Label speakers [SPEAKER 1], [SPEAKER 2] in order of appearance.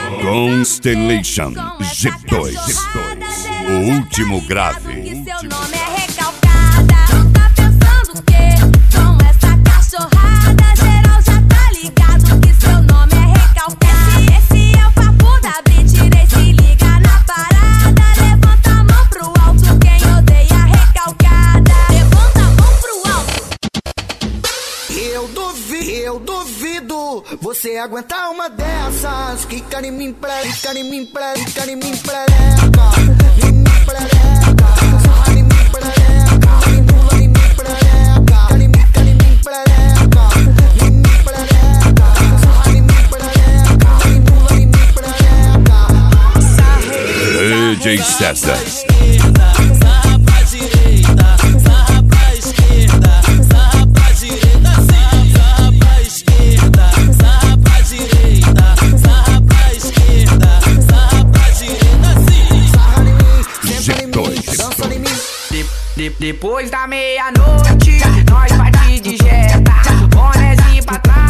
[SPEAKER 1] Constellation G2, o último grave.
[SPEAKER 2] Seu nome é recalcada. Tá pensando o quê? Com essa cachorrada, geral já tá ligado que seu nome é recalcada. Esse é o papo da Britney, se liga na parada. Levanta a mão pro alto quem odeia recalcada. Levanta a mão pro alto.
[SPEAKER 3] Eu duvido você aguentar uma dessas. Quica em mim, quica em mim, quica em mim, prereca. Em mim, prereca. Sarra em mim, prereca. Emula em mim, prereca. Em mim, prereca. Em mim, prereca. Sarra em mim, prereca. Emula em mim, prereca.
[SPEAKER 1] DJ César.
[SPEAKER 4] Sarra pra direita, sarra pra esquerda, sarra pra direita, sim. Sarra pra esquerda, sarra pra direita, sarra pra esquerda, sarra pra direita, sim.
[SPEAKER 3] Sarra em mim, senta em mim, dança em mim.
[SPEAKER 5] Depois da meia-noite, nós partimos de jeta, bonézinho pra trás.